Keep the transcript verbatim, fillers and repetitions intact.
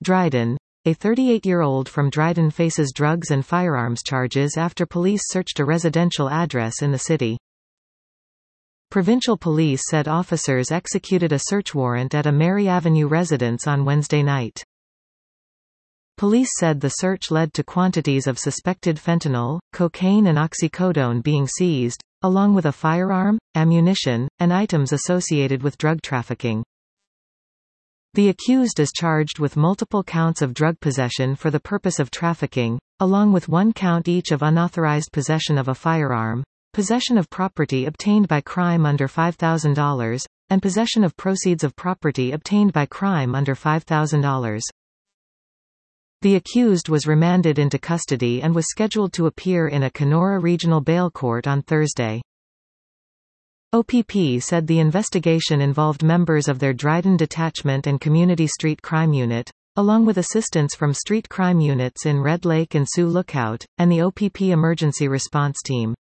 Dryden. A thirty-eight-year-old from Dryden faces drugs and firearms charges after police searched a residential address in the city. Provincial police said officers executed a search warrant at a Mary Avenue residence on Wednesday night. Police said the search led to quantities of suspected fentanyl, cocaine and oxycodone being seized, along with a firearm, ammunition, and items associated with drug trafficking. The accused is charged with multiple counts of drug possession for the purpose of trafficking, along with one count each of unauthorized possession of a firearm, possession of property obtained by crime under five thousand dollars, and possession of proceeds of property obtained by crime under five thousand dollars. The accused was remanded into custody and was scheduled to appear in a Kenora Regional Bail Court on Thursday. O P P said the investigation involved members of their Dryden Detachment and Community Street Crime Unit, along with assistance from street crime units in Red Lake and Sioux Lookout, and the O P P Emergency Response Team.